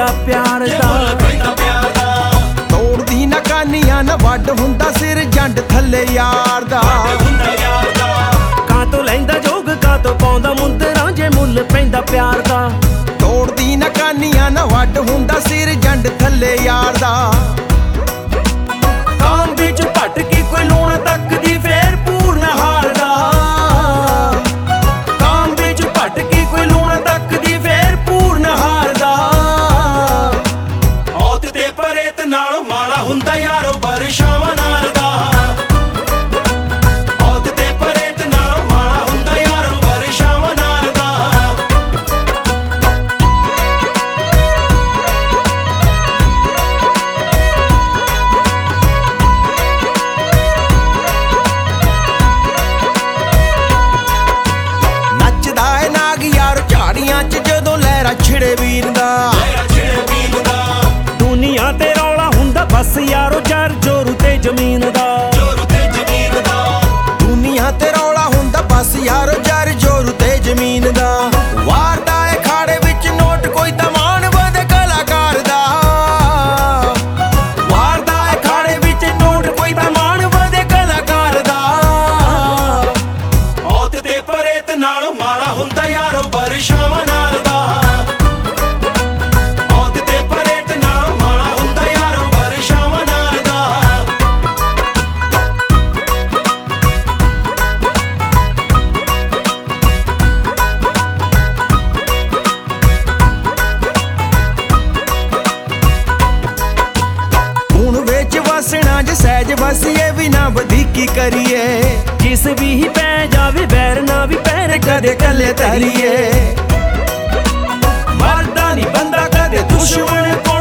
ਪਿਆਰ ਦਾ। ਤੋੜਦੀ ਨਾ ਕਾਨੀਆਂ ਨਾ ਵੱਡ ਹੁੰਦਾ ਸਿਰ ਜੰਡ ਥੱਲੇ ਯਾਰ ਦਾ। ਕਾਂ ਤੋਂ ਲੈਂਦਾ ਜੋਗ ਕਾਂ ਤੋਂ ਪਾਉਂਦਾ ਮੁੰਦਰਾਂ ਜੇ ਮੁੱਲ ਪੈਂਦਾ ਪਿਆਰ ਦਾ। ਤੋੜਦੀ ਨਾ ਕਾਨੀਆਂ ਨਾ ਵੱਡ ਹੁੰਦਾ ਸਿਰ ਜੰਡ ਥੱਲੇ ਯਾਰ ਦਾ। ਕਾਮ ਵਿੱਚ ਭਟਕੀ ਕੋਈ ਲੂਣ ਤੱਕਦੀ ਫੇਰ ਪੂਰਨ ਹਾਰਦਾ। ਕਾਮ ਵਿੱਚ ਭਟਕੀ ਕੋਈ ਲੂਣ ਤੱਕਦੀ ਫੇਰ ਪੂਰਨ ਹਾਰਦਾ। ਔਤ ਤੇ ਪਰੇਤ ਨਾਲੋਂ ਮਾੜਾ ਹੁੰਦਾ ਯਾਰੋ ਬਰਸ਼ਾਵਾਂ ਨਾਲ ਦਾ। ਔਤ ਤੇ ਪਰੇਤ ਨਾਲੋਂ ਮਾੜਾ ਹੁੰਦਾ ਯਾਰੋ ਬਰਸ਼ਾਵਾਂ ਨਾਲ ਦਾ। ਨੱਚਦਾ ਏ ਨਾਗ ਯਾਰ ਝਾੜੀਆਂ 'ਚ ਜਦੋਂ ਲਹਿਰਾ ਛਿੜੇ ਵੀਰ ਦਾ। ਦੁਨੀਆ ਤੇ ਰੌਲਾ ਹੁੰਦਾ ਬਸ ਯਾਰੋ ਜਰ ਜੋਰੂ ਤੇ ਜ਼ਮੀਨ ਦਾ। ਦੁਨੀਆ ਤੇ ਰੌਲਾ ਹੁੰਦਾ ਬਸ ਯਾਰ ਜਰ ਜੋਰੂ ਤੇ ਜ਼ਮੀਨ ਦਾ। ਵਾਰਦਾ ਏ ਖਾੜੇ ਵਿੱਚ ਨੋਟ ਕੋਈ ਤਮਾਨ ਵਧੇ ਕਲਾਕਾਰ ਦਾ। ਵਾਰਦਾ ਏ ਖਾੜੇ ਵਿੱਚ ਨੋਟ ਕੋਈ ਤਮਾਨ ਵਧੇ ਕਲਾਕਾਰ ਦਾ। ਔਤ ਤੇ ਪਰੇਤ ਨਾਲੋਂ ਮਾੜਾ ਹੁੰਦਾ ਯਾਰੋ ਬਰਸ਼ਾਵਾਂ ਨਾਲ ਦਾ। ਔਤ ਤੇ ਪਰੇਤ ਨਾਲੋਂ ਮਾੜਾ ਹੁੰਦਾ ਯਾਰੋ ਬਰਸ਼ਾਵਾਂ ਨਾਲ ਦਾ। ਹੁਣ ਵਿੱਚ ਵਸਣਾ ਜੇ ਸਹਿਜ ਵਸੀਏ ਵੀ ਨਾ ਵਧੀਕੀ ਕਰੀਏ। ਜਿਸ ਵੀ ਹੀ ਪੈ ਜਾਵੇ ਵੈਰ ਨਾ ਵੀ ਪੈਰ ਕਦੇ ਕੱਲੇ ਤਰੀਏ। ਮਰਦਾ ਨਹੀਂ ਬੰਦਾ ਕਦੇ ਦੁਸ਼ਮਣ ਕੋਲ